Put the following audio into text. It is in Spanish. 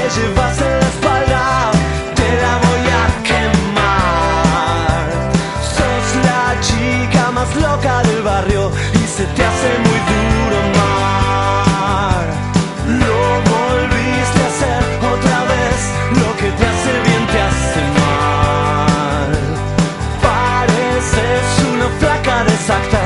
llevas en la espalda, te la voy a quemar. Sos la chica más loca del barrio y se te hace muy duro amar. Lo volviste a hacer otra vez, lo que te hace bien te hace mal. Pareces una flaca desacta